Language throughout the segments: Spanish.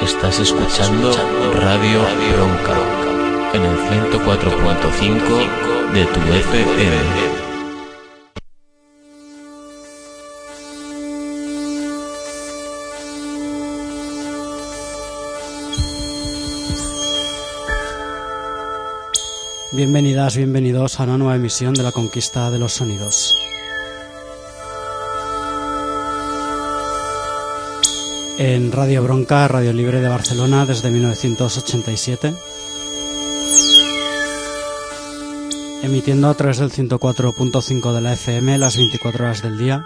Estás escuchando Radio Bronca en el 104.5 de tu FM. Bienvenidas, bienvenidos a una nueva emisión de La Conquista de los Sonidos. En Radio Bronca, Radio Libre de Barcelona desde 1987. Emitiendo a través del 104.5 de la FM las 24 horas del día.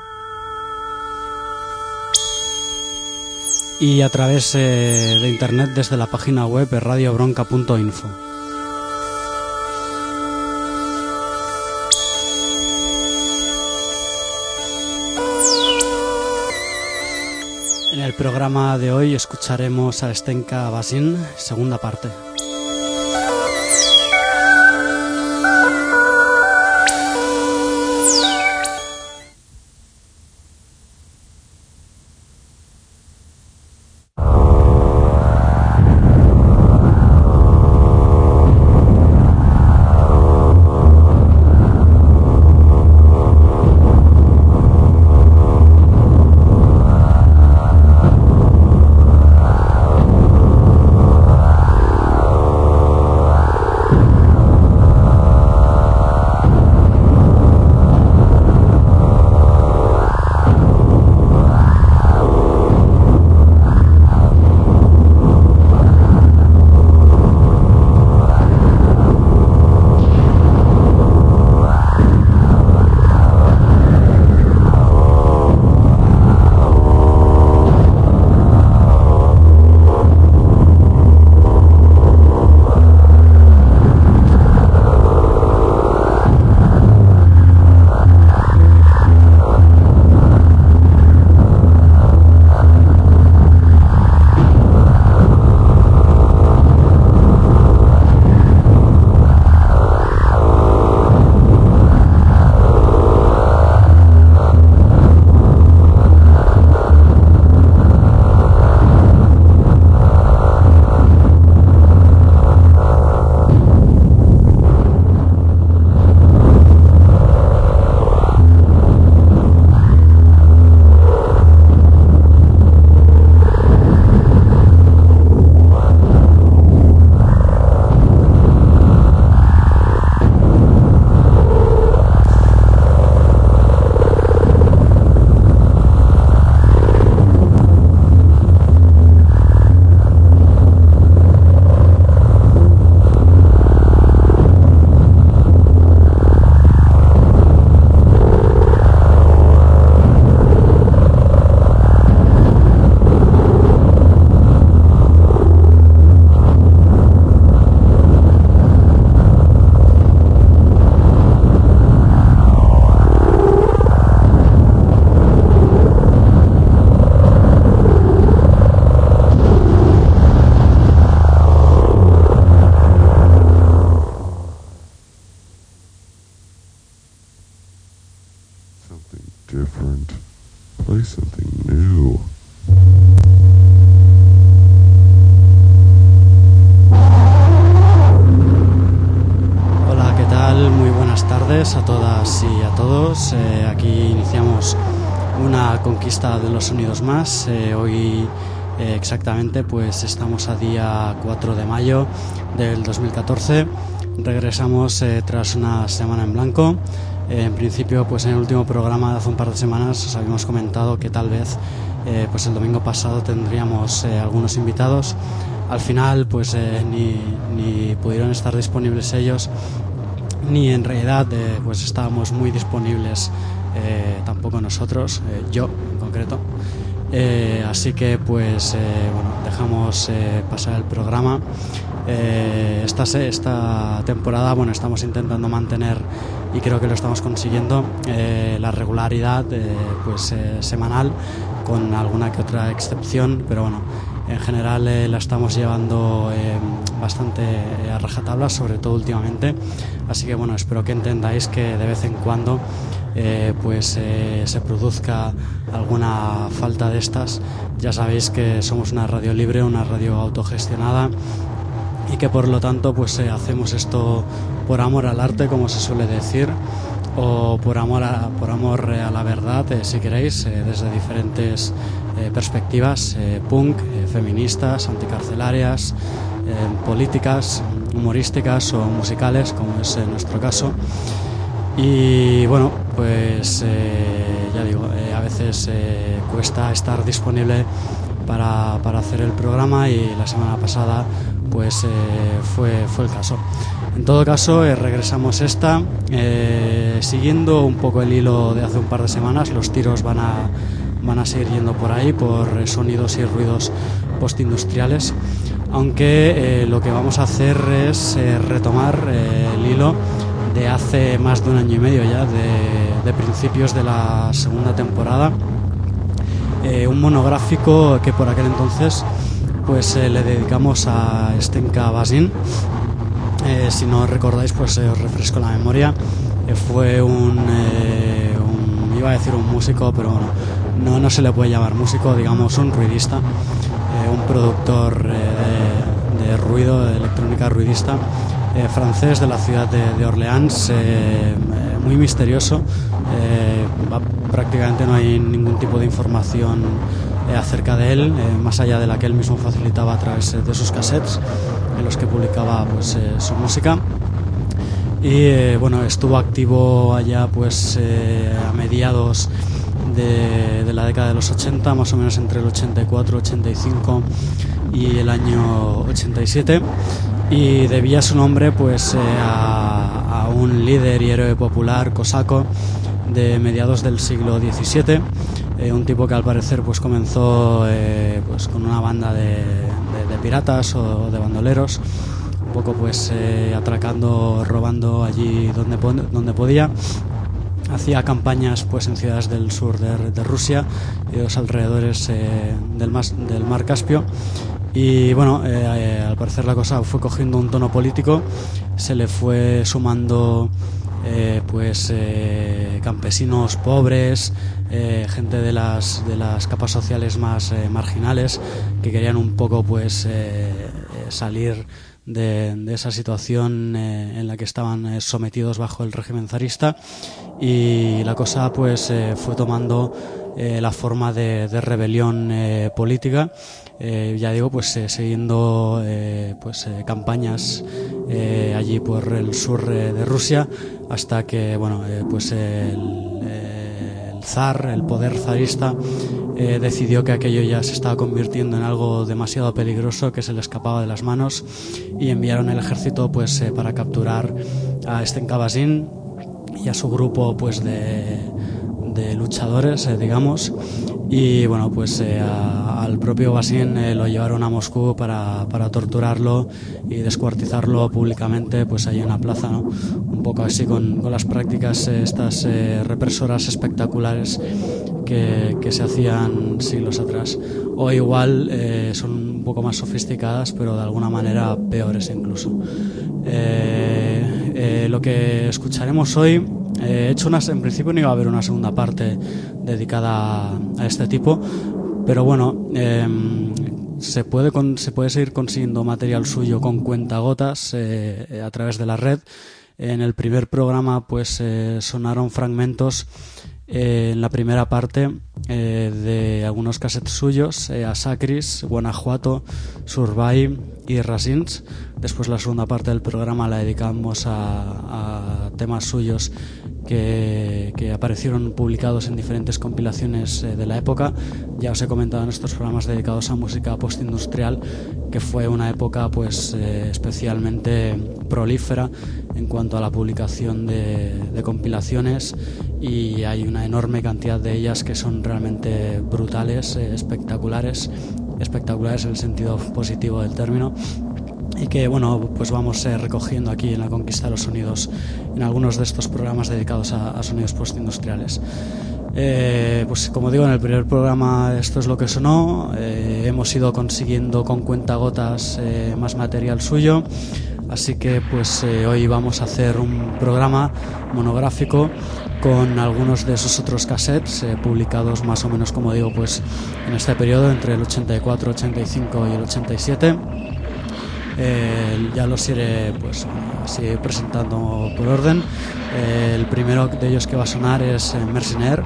Y a través de internet desde la página web radiobronca.info. En el programa de hoy escucharemos a Stenka Basin, segunda parte. A todas y a todos, aquí iniciamos una conquista de los sonidos más. Hoy exactamente pues estamos a día 4 de mayo del 2014. Regresamos tras una semana en blanco. En principio pues en el último programa de hace un par de semanas os habíamos comentado que tal vez pues el domingo pasado tendríamos algunos invitados. Al final pues ni pudieron estar disponibles ellos, ni en realidad pues estábamos muy disponibles tampoco nosotros, yo en concreto, así que pues bueno, dejamos pasar el programa. Esta temporada bueno, estamos intentando mantener, y creo que lo estamos consiguiendo, la regularidad pues semanal, con alguna que otra excepción, pero bueno, en general la estamos llevando bastante a rajatabla, sobre todo últimamente. Así que bueno, espero que entendáis que de vez en cuando se produzca alguna falta de estas, ya sabéis que somos una radio libre, una radio autogestionada, y que por lo tanto hacemos esto por amor al arte, como se suele decir, o por amor a la verdad, si queréis, desde diferentes perspectivas, punk, feministas, anticarcelarias, políticas, humorísticas o musicales, como es nuestro caso. Y bueno, ya digo, a veces cuesta estar disponible para hacer el programa, y la semana pasada fue el caso. En todo caso, regresamos siguiendo un poco el hilo de hace un par de semanas. Los tiros van a seguir yendo por ahí, por sonidos y ruidos postindustriales, aunque lo que vamos a hacer es retomar el hilo de hace más de un año y medio ya, de principios de la segunda temporada, un monográfico que por aquel entonces le dedicamos a Stenka Basin. Si no recordáis, os refresco la memoria. Fue iba a decir un músico, pero bueno, no se le puede llamar músico, digamos un ruidista, un productor de ruido, de electrónica ruidista, francés, de la ciudad de Orleans, muy misterioso. Prácticamente no hay ningún tipo de información acerca de él, más allá de la que él mismo facilitaba a través de sus cassettes, en los que publicaba su música. Y estuvo activo allá a mediados de la década de los 80, más o menos entre el 84, 85 y el año 87, y debía su nombre a un líder y héroe popular cosaco de mediados del siglo XVII, un tipo que al parecer comenzó con una banda de piratas o de bandoleros, un poco atracando, robando allí donde podía. Hacía campañas en ciudades del sur de Rusia y de los alrededores del mar Caspio. Y al parecer la cosa fue cogiendo un tono político, se le fue sumando campesinos pobres, gente de las capas sociales más marginales, que querían un poco salir de esa situación en la que estaban sometidos bajo el régimen zarista, y la cosa fue tomando la forma de rebelión política, ya digo, siguiendo campañas allí por el sur de Rusia, hasta que el zar, el poder zarista, decidió que aquello ya se estaba convirtiendo en algo demasiado peligroso, que se le escapaba de las manos, y enviaron el ejército para capturar a Stenka Basin y a su grupo de luchadores, digamos. Y al propio Basin lo llevaron a Moscú para torturarlo y descuartizarlo públicamente allí en la plaza, ¿no? Un poco así con las prácticas estas represoras espectaculares que se hacían siglos atrás. O igual son un poco más sofisticadas, pero de alguna manera peores incluso. Lo que escucharemos hoy, en principio no iba a haber una segunda parte dedicada a este tipo, pero se puede seguir consiguiendo material suyo con cuentagotas a través de la red. En el primer programa sonaron fragmentos en la primera parte de algunos cassettes suyos, a Sacris, Guanajuato, Survey y Rasins. Después la segunda parte del programa la dedicamos a temas suyos que aparecieron publicados en diferentes compilaciones de la época. Ya os he comentado en estos programas dedicados a música postindustrial que fue una época especialmente prolífera en cuanto a la publicación de compilaciones, y hay una enorme cantidad de ellas que son realmente brutales, espectaculares en el sentido positivo del término, y que vamos recogiendo aquí en La Conquista de los Sonidos, en algunos de estos programas dedicados a sonidos postindustriales. Como digo, en el primer programa esto es lo que sonó. Hemos ido consiguiendo con cuentagotas más material suyo, así que hoy vamos a hacer un programa monográfico con algunos de sus otros cassettes publicados más o menos, como digo, pues en este periodo entre el 84, 85 y el 87. Ya los iré pues así presentando por orden. El primero de ellos que va a sonar es Mercenaire.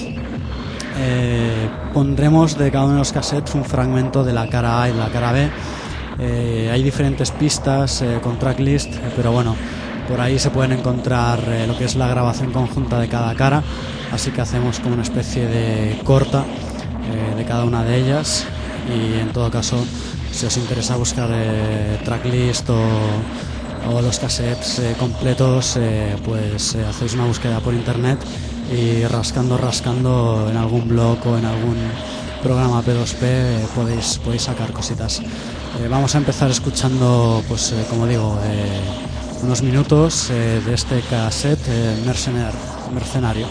Pondremos de cada uno de los cassettes un fragmento de la cara A y de la cara B. Hay diferentes pistas con tracklist, pero bueno, por ahí se pueden encontrar lo que es la grabación conjunta de cada cara, así que hacemos como una especie de corta de cada una de ellas. Y en todo caso, si os interesa buscar tracklist o los cassettes completos, pues hacéis una búsqueda por internet y rascando en algún blog o en algún programa P2P podéis sacar cositas. Vamos a empezar escuchando, pues como digo, unos minutos de este cassette Mercenario.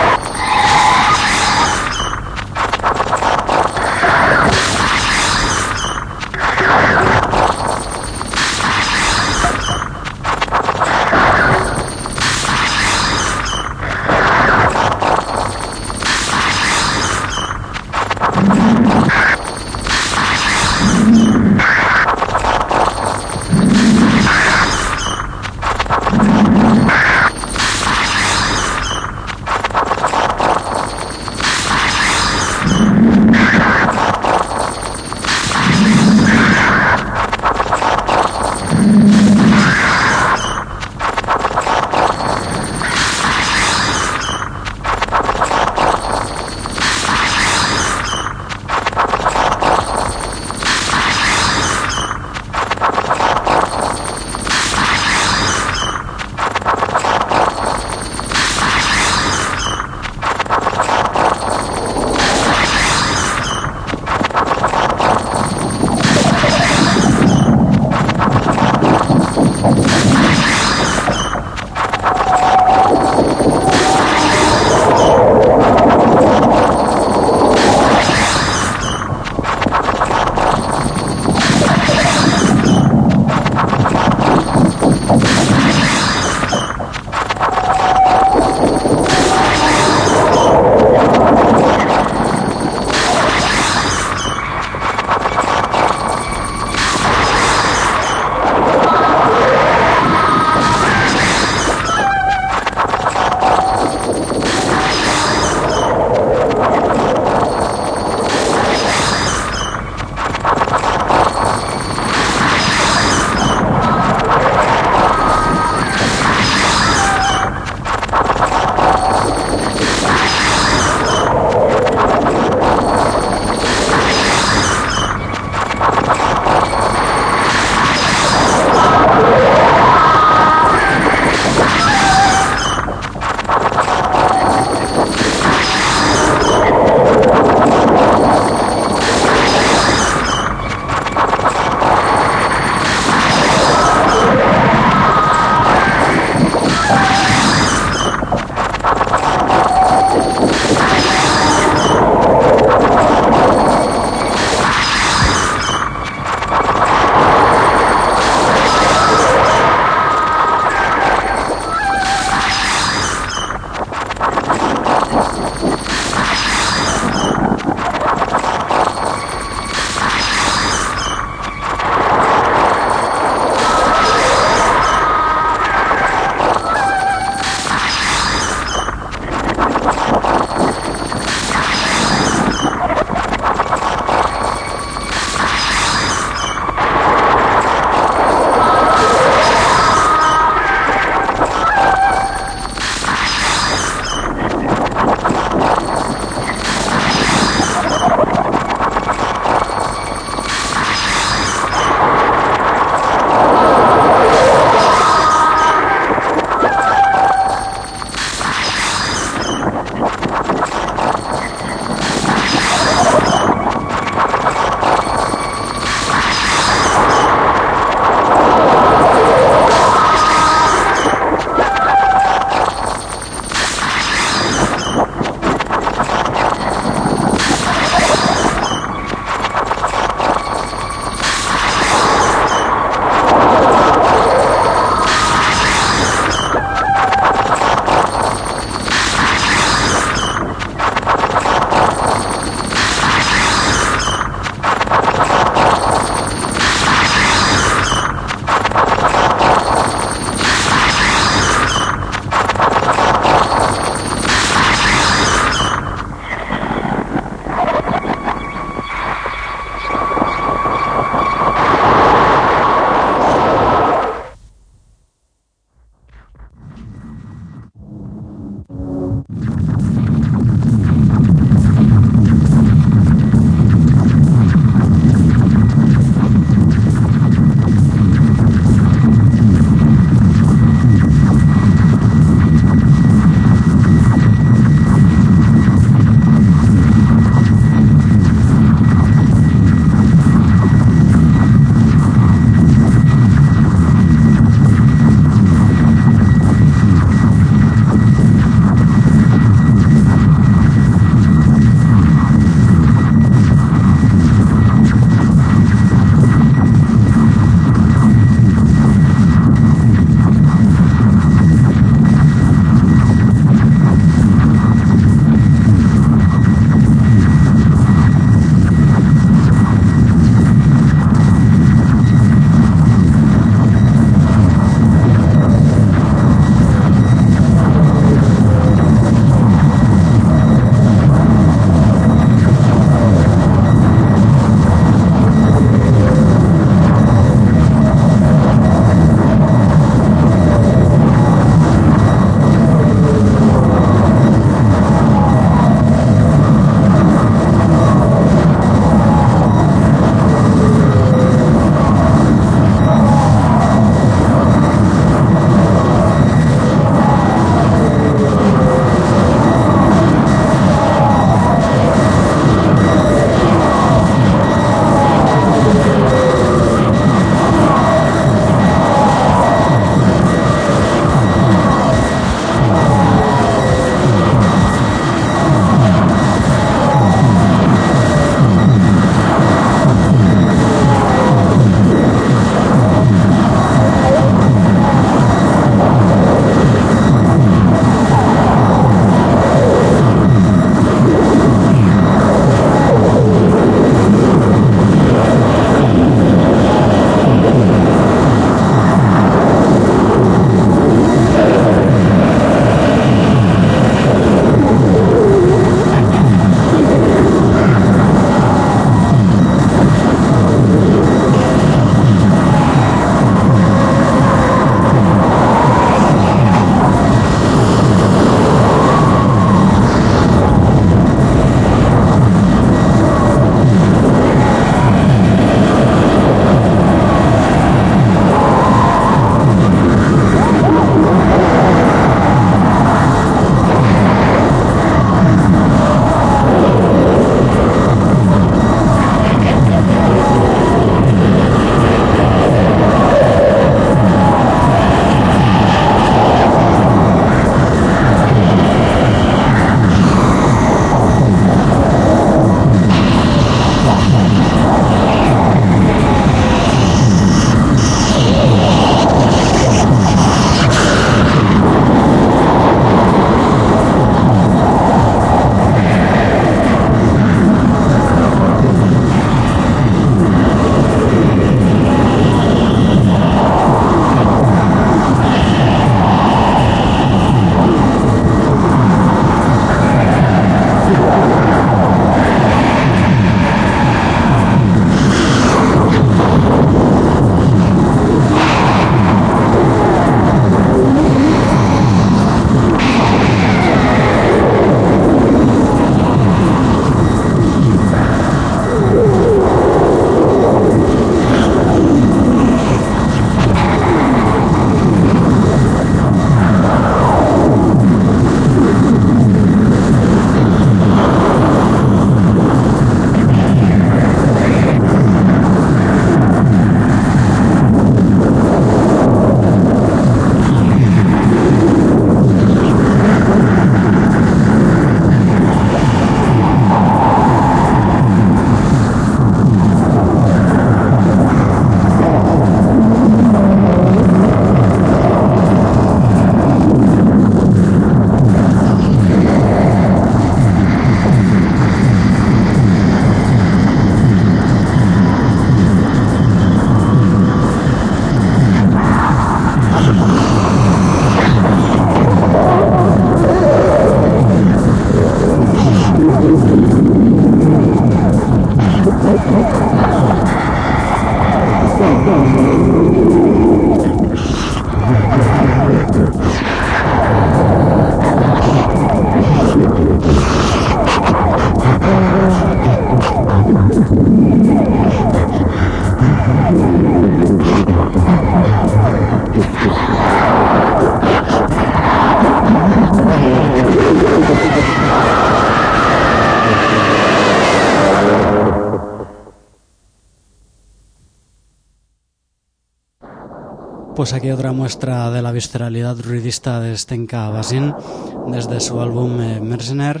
pues aquí otra muestra de la visceralidad druidista de Stenka Basin desde su álbum Mercenaire,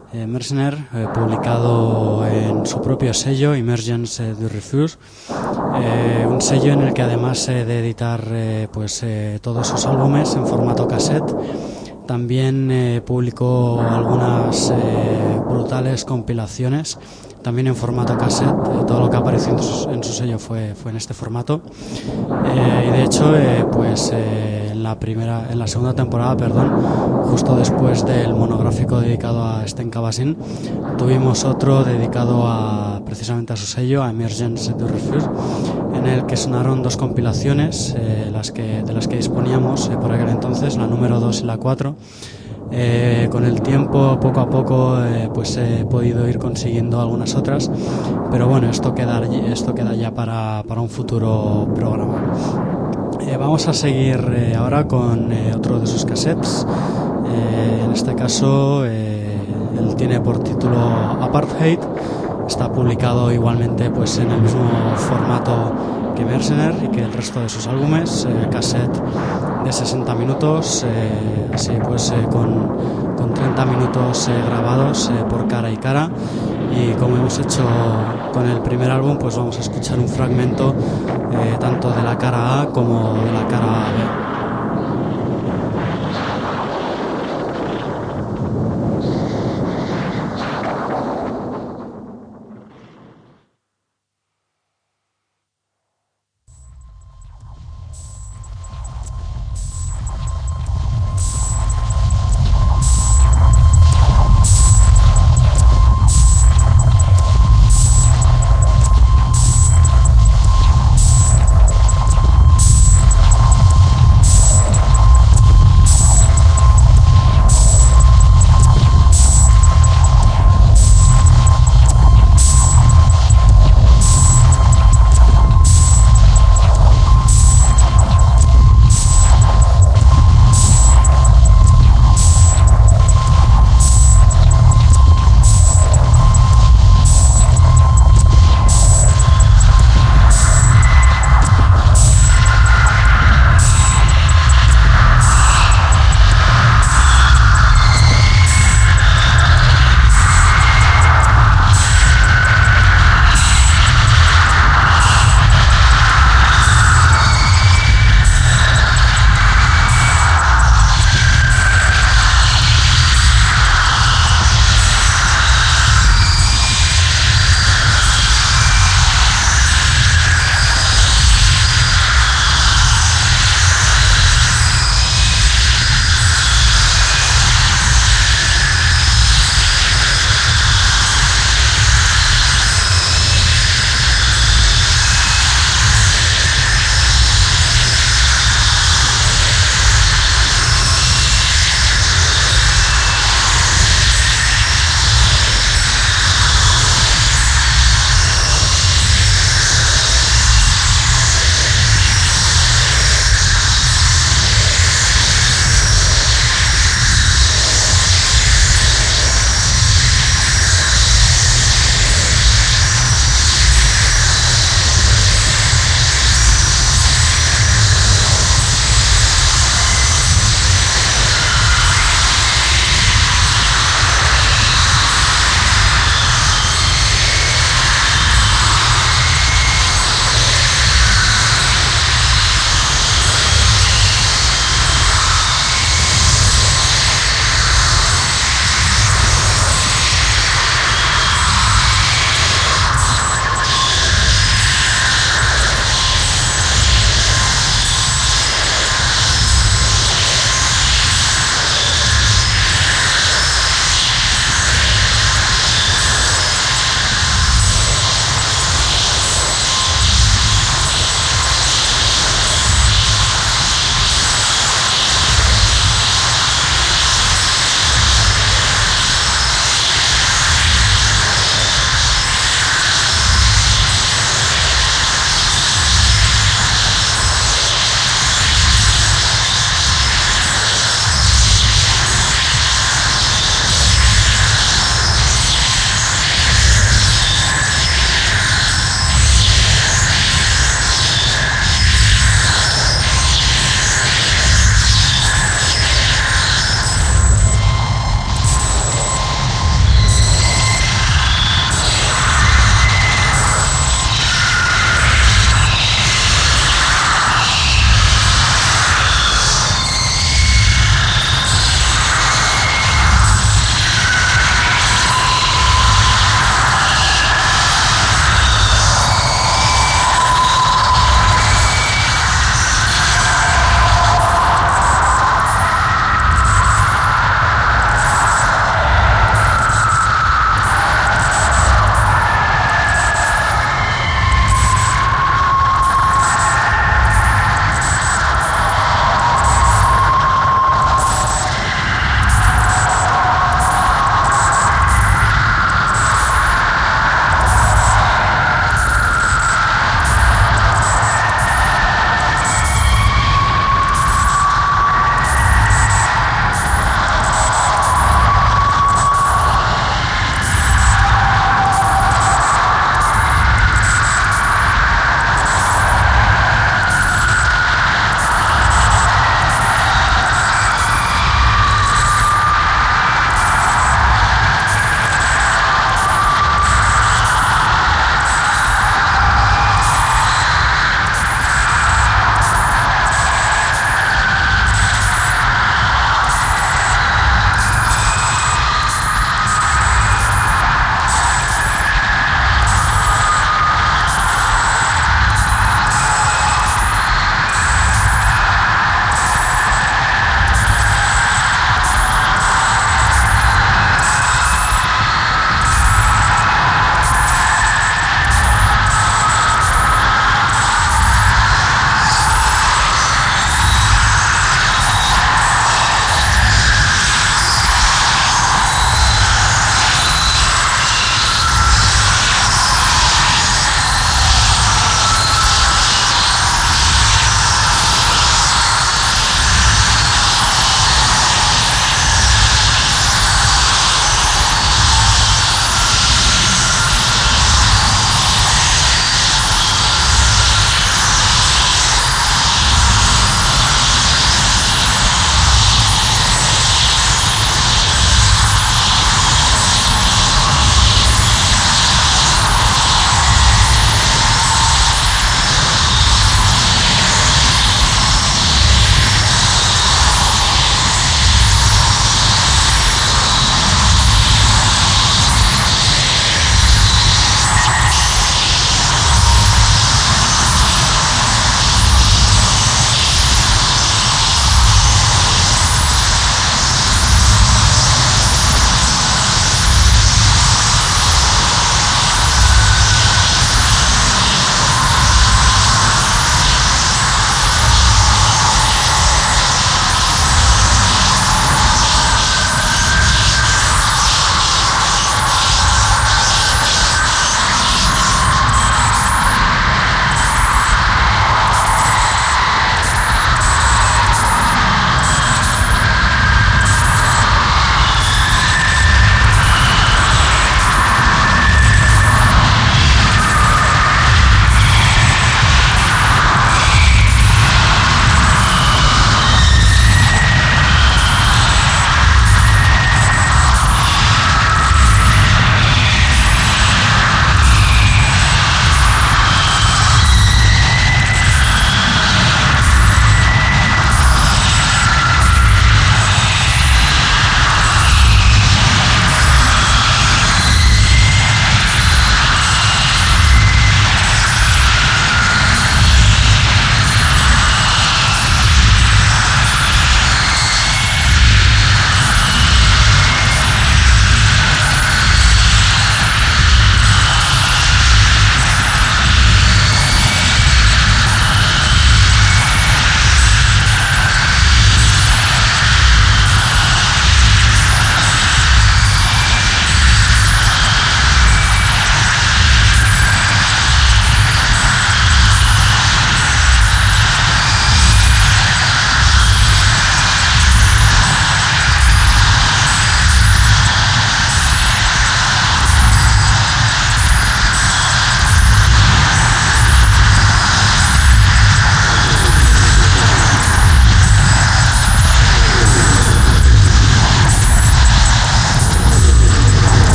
publicado en su propio sello Emergence du Refuse, un sello en el que además de editar todos sus álbumes en formato cassette, también publicó algunas brutales compilaciones también en formato cassette. Todo lo que apareció en su sello fue en este formato, y de hecho en la segunda temporada, justo después del monográfico dedicado a Stenka Basin, tuvimos otro dedicado precisamente a su sello, a Emergence du Refuse, en el que sonaron dos compilaciones, de las que disponíamos por aquel entonces, la número 2 y la 4. Con el tiempo, poco a poco, he podido ir consiguiendo algunas otras, pero bueno, esto queda ya para un futuro programa. Vamos a seguir ahora con otro de sus cassettes. En este caso, él tiene por título Apartheid. Está publicado igualmente en el mismo formato que Mercenaire y que el resto de sus álbumes, cassette de 60 minutos, con 30 minutos grabados por cara y cara. Y como hemos hecho con el primer álbum, pues vamos a escuchar un fragmento tanto de la cara A como de la cara B.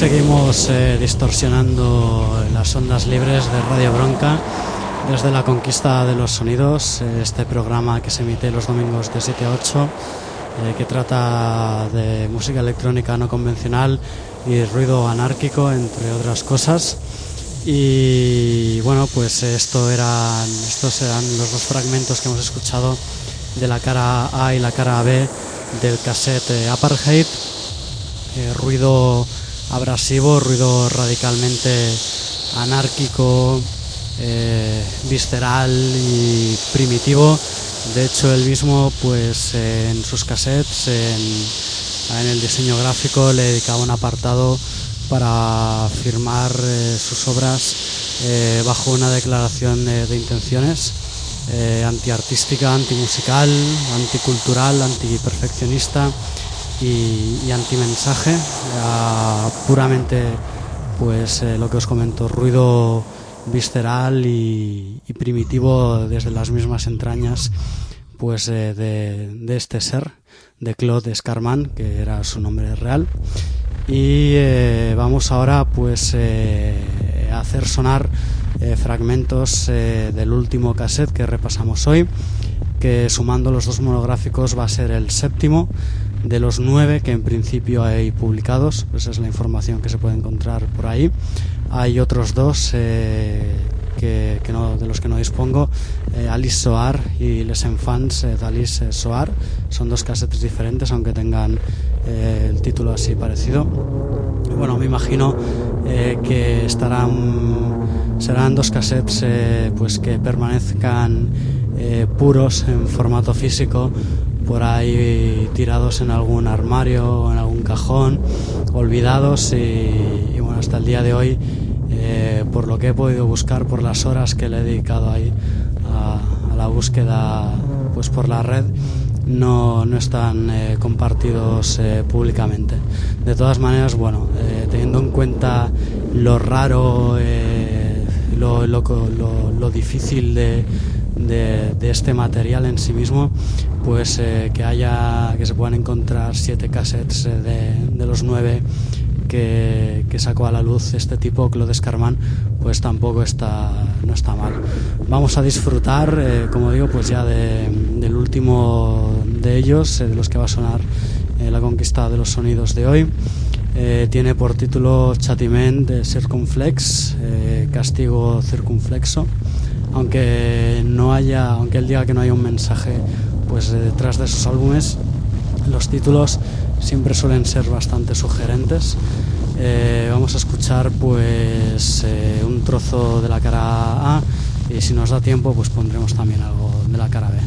seguimos distorsionando las ondas libres de Radio Bronca desde la conquista de los sonidos, este programa que se emite los domingos de 7 a 8, que trata de música electrónica no convencional y ruido anárquico, entre otras cosas. Y bueno, pues estos eran los dos fragmentos que hemos escuchado de la cara A y la cara B del cassette Apartheid. Ruido abrasivo, ruido radicalmente anárquico, visceral y primitivo. De hecho, él mismo, pues en sus cassettes, en el diseño gráfico, le dedicaba un apartado para firmar sus obras bajo una declaración de intenciones antiartística, antimusical, anticultural, antiperfeccionista y antimensaje, puramente pues lo que os comento, ruido visceral y primitivo desde las mismas entrañas pues de este ser, de Claude Scarman, que era su nombre real. Y vamos ahora pues a hacer sonar fragmentos del último cassette que repasamos hoy, que sumando los dos monográficos va a ser el séptimo de los 9 que en principio hay publicados. Pues esa es la información que se puede encontrar por ahí. Hay otros dos que no, de los que no dispongo, Alice Soar y Les Enfants d'Alice Soar. Son dos cassettes diferentes, aunque tengan el título así parecido. Bueno, me imagino que serán dos cassettes pues que permanezcan puros en formato físico, por ahí tirados en algún armario o en algún cajón, olvidados y bueno, hasta el día de hoy, por lo que he podido buscar, por las horas que le he dedicado ahí a la búsqueda pues por la red, no están compartidos públicamente. De todas maneras, bueno, teniendo en cuenta lo raro, lo difícil de este material en sí mismo, pues que se puedan encontrar 7 cassettes de los 9 que sacó a la luz este tipo, Claude Scarman, pues tampoco no está mal. Vamos a disfrutar, como digo, pues ya del último de ellos, de los que va a sonar la conquista de los sonidos de hoy. Tiene por título Châtiment de Circumflex, castigo circunflexo. Aunque él diga que no haya un mensaje pues detrás de esos álbumes, los títulos siempre suelen ser bastante sugerentes. Vamos a escuchar pues un trozo de la cara A, y si nos da tiempo pues pondremos también algo de la cara B.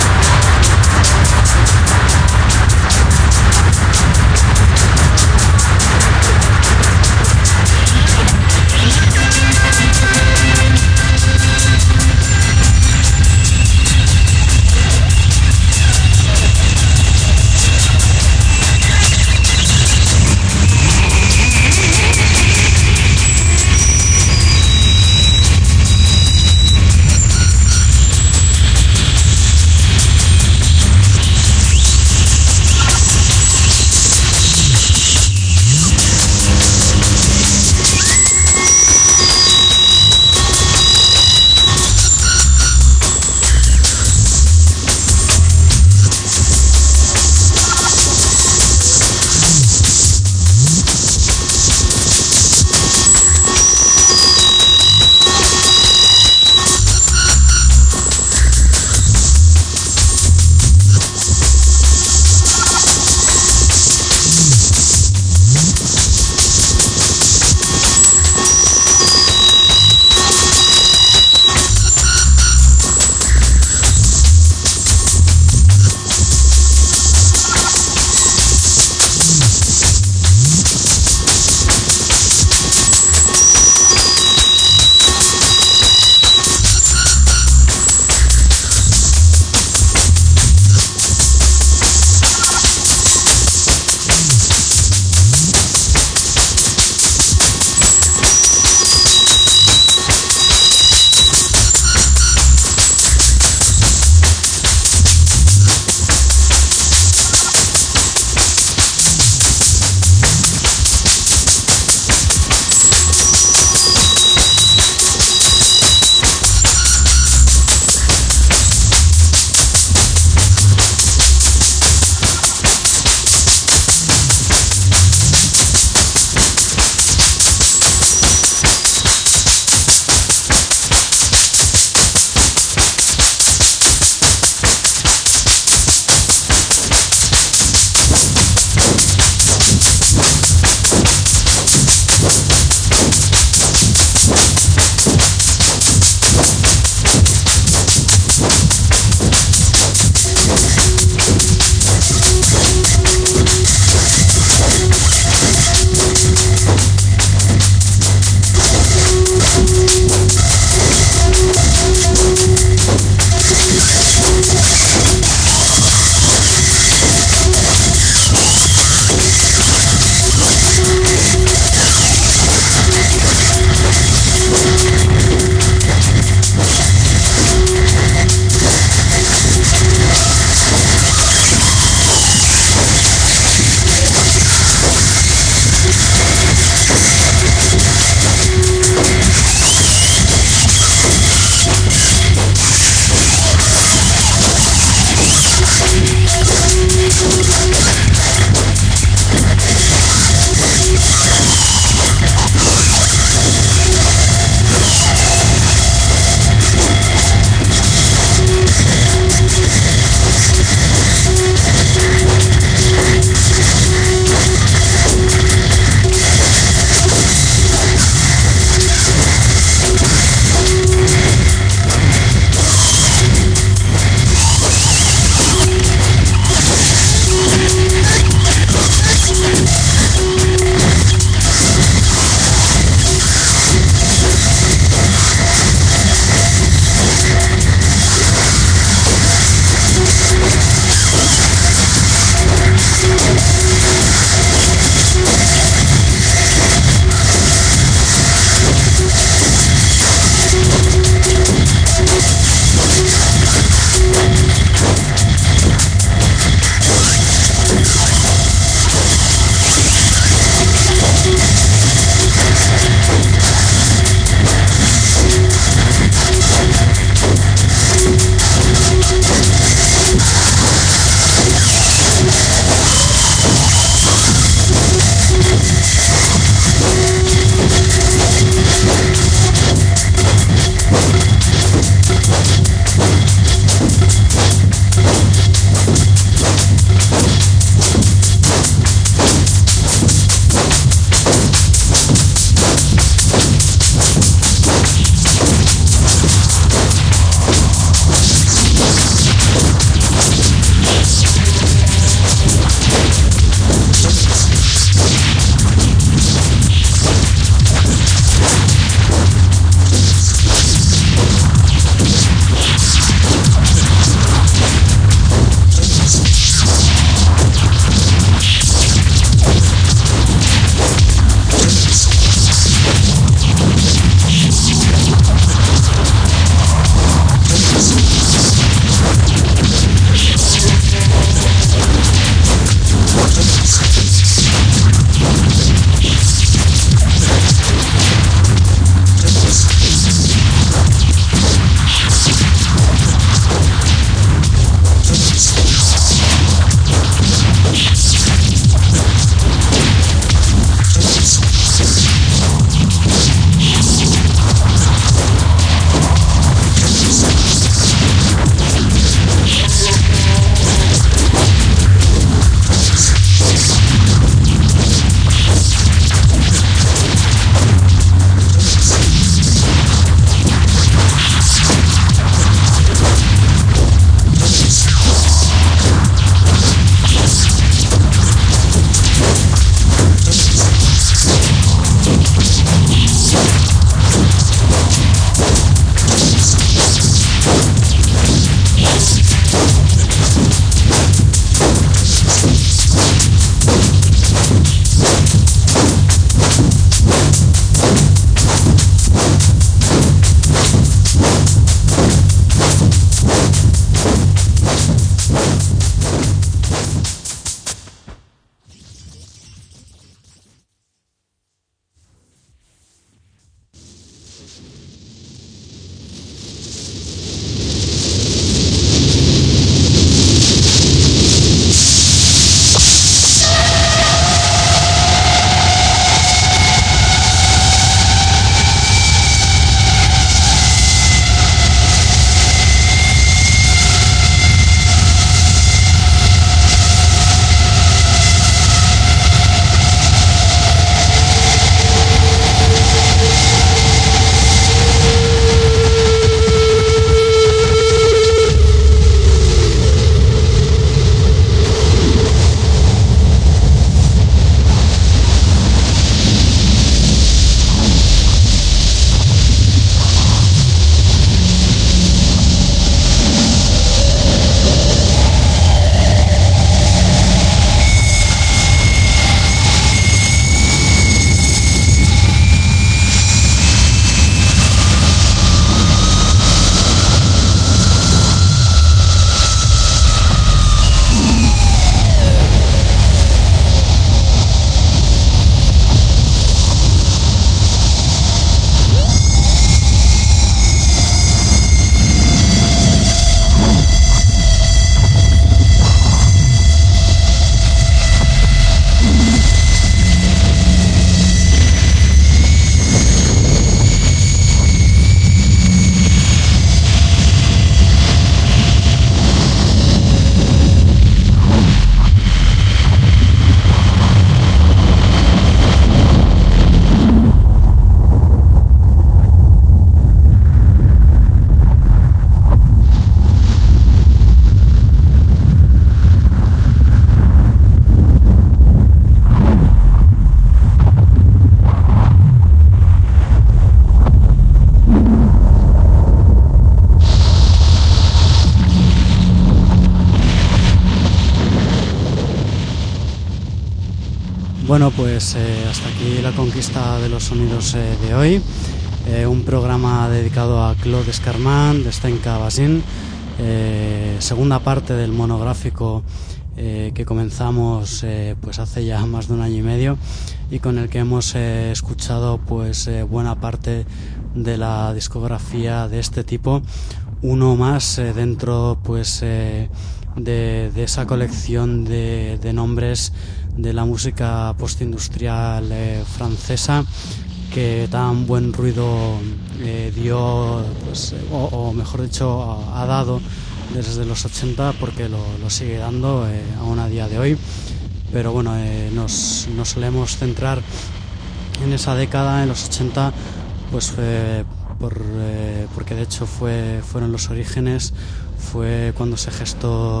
Bueno, pues hasta aquí la conquista de los sonidos de hoy. Un programa dedicado a Claude Scarman de Stenka Basin, segunda parte del monográfico que comenzamos pues hace ya más de un año y medio y con el que hemos escuchado pues buena parte de la discografía de este tipo, uno más dentro pues de esa colección de nombres de la música postindustrial francesa que tan buen ruido dio, pues, o mejor dicho, ha dado desde los 80, porque lo sigue dando aún a día de hoy. Pero bueno, nos solemos centrar en esa década, en los 80, pues porque de hecho fueron los orígenes, fue cuando se gestó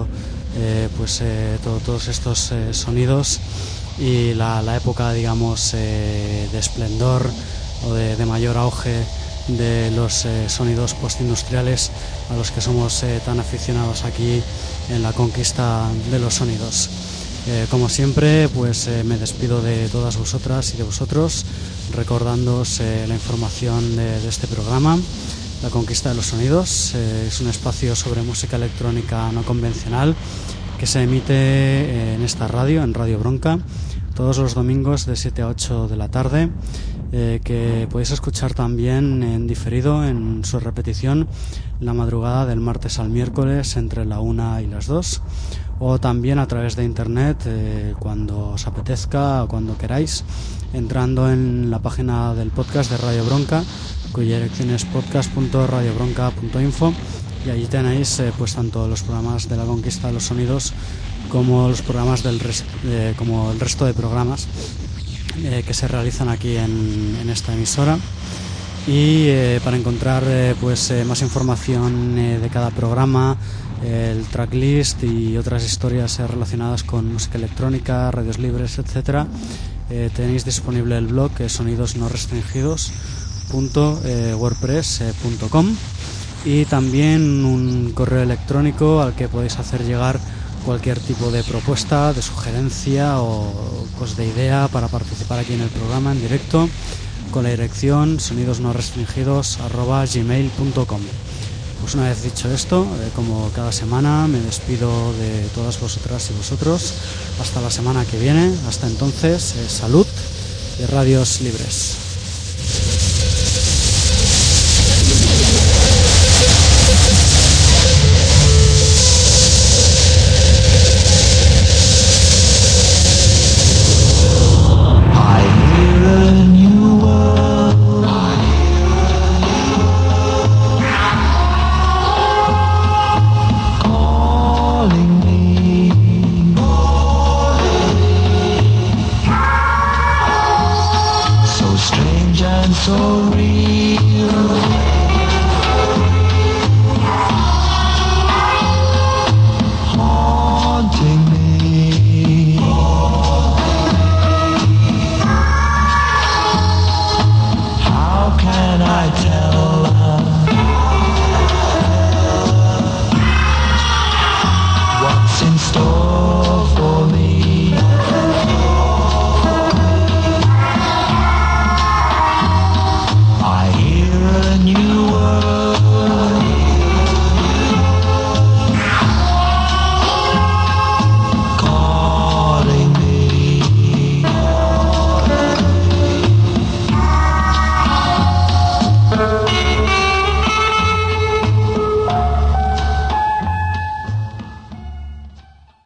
todos estos sonidos y la época, digamos, de esplendor o de mayor auge de los sonidos postindustriales a los que somos tan aficionados aquí en la conquista de los sonidos. Como siempre, pues me despido de todas vosotras y de vosotros, recordándoos la información de este programa. La conquista de los sonidos es un espacio sobre música electrónica no convencional que se emite en esta radio, en Radio Bronca, todos los domingos de 7 a 8 de la tarde, que podéis escuchar también en diferido en su repetición la madrugada del martes al miércoles entre la 1 y las 2, o también a través de internet cuando os apetezca o cuando queráis, entrando en la página del podcast de Radio Bronca, cuya dirección es podcast.radiobronca.info, y allí tenéis pues tanto los programas de la conquista de los sonidos como los programas como el resto de programas que se realizan aquí en esta emisora. Y para encontrar más información de cada programa, el tracklist y otras historias relacionadas con música electrónica, radios libres, etcétera, tenéis disponible el blog sonidosnorestringidos.wordpress.com y también un correo electrónico al que podéis hacer llegar cualquier tipo de propuesta, de sugerencia o pues de idea para participar aquí en el programa en directo, con la dirección sonidosnorestringidos@gmail.com. Pues una vez dicho esto, como cada semana, me despido de todas vosotras y vosotros. Hasta la semana que viene. Hasta entonces, salud y radios libres.